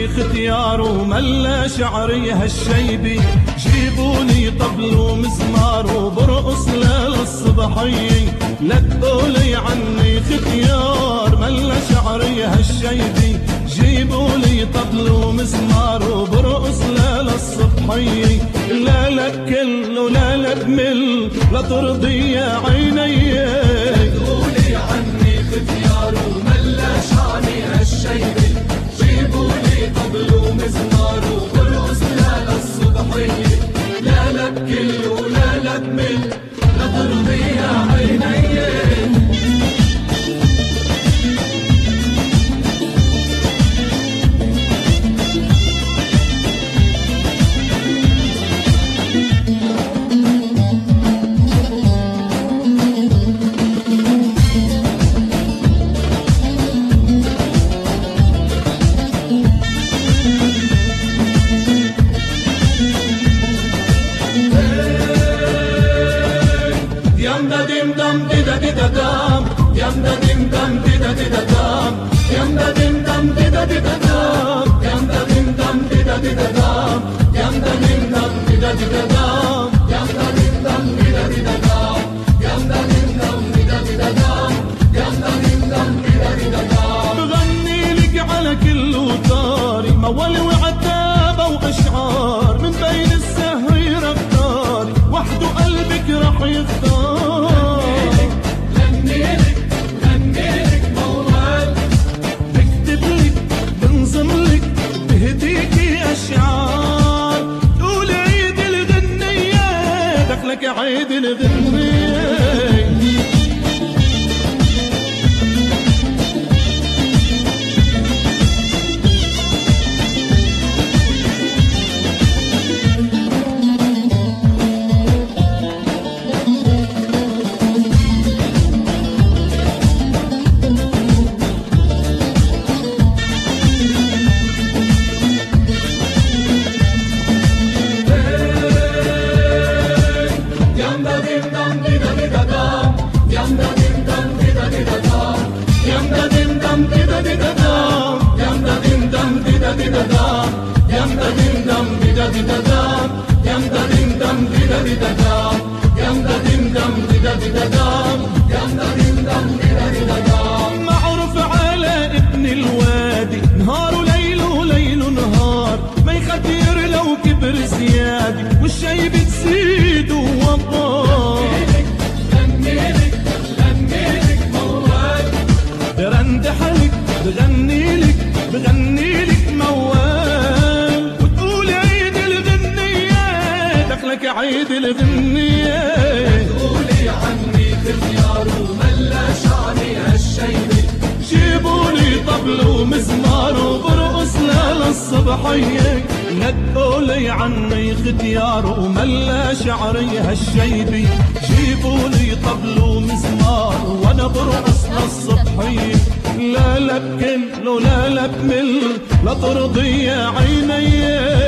عني ختيار وملا شعري هالشيبي، جيبولي طبل ومزمار وبرقص للصبحية. لا تقولي عني ختيار ملا شعري هالشيبي، جيبولي طبل ومزمار وبرقص للصبحية. لا لا كله لا لا تمل لا ترضي يا عيني. تقولي عني ختيار وملا شعري هالشيبي، جيبولي طبل ومزمار وبرقص للصبحية. لا لا بكل ولا لا بمل لا ترضي يا عيني. Yamda dim dam dida dida dam, yamda dim dam dida dida dam, yamda dim dam dida dida dam, yamda dim dam dida dida dam, yamda dim dam dida dida dam, yamda dim dam dida dida dam, yamda dim dam dida dida dam, yamda dim dam dida dida dam. بغني لك على كل وطاري موال وعتابة واشعار، من بين السهر اختاري وحده قلبك رح يختار. عيد الغنية معروف على ابن الوادي نهار وليل وليل نهار، ما يخدر لو كبر زيادي والشي بتزيد ووطار. برندحلك بغنيلك بغنيلك موال، وتقول عيد الغنية دخلك عيد الغنية. تقولي عني ختيار وملا شعري هالشيبي، جيبولي طبل ومزمار وبرقص للصبحية. لا تقولي عني ختيار وملا شعري هالشيبي، جيبولي طبل ومزمار وانا برقص للصبحية. لا لا بكل ولا لا بمل لا ترضي يا عيني.